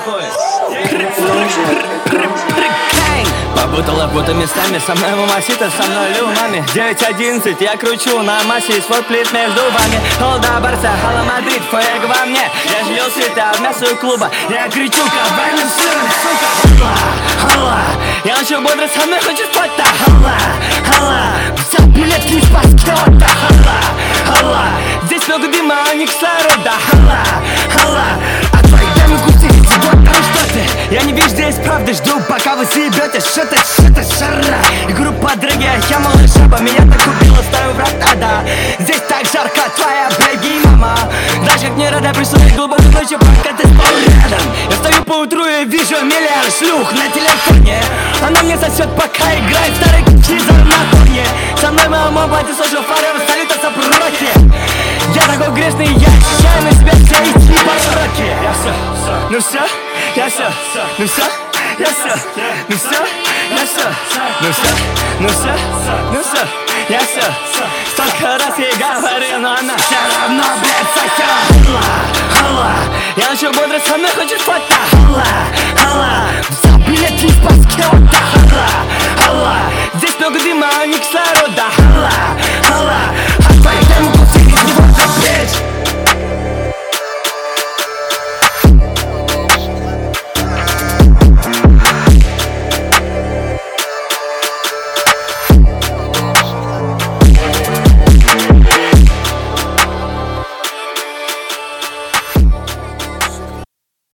Побутала фото местами, со мной мамасита, со мной люмами 9:11, я кручу на массе, свой плит между вами. Холда, Барса, Хала, Мадрид, фэк во мне. Я жил света в мясо клуба, я кричу, как войну сын, сука. Хала, я очень бодро, со мной хочешь фото. Хала, взял билет, не спас кто-то. Хала, здесь много дыма, а не кислорода. Хала, а твои дамы кусты, вот там что ты. Я не вижу здесь правды, жду, пока вы съебете. Что-то шара. И группа дорогие, я малыш жаба. Меня так убила, стою врата, да. Здесь так жарко, твоя бэги, мама. Даже как не рада, пришла глубоко ночью, пока ты спал рядом. Я встаю поутру и вижу миллиард шлюх на телефоне. Она мне сосет, пока играет старый чизер на тоне. Со мной мама, платье, слушал фары, салюта сопроти. Я такой грешный, я ощущаю на себя все эти пороки. Я все, ну все, я все, ну все, я все, ну все, я все, ну все, ну все, ну все, я все. Столько раз ей говорил, но она все равно, блядь, сосет. Хала, я очень бодро, со мной хочешь фото. Хала,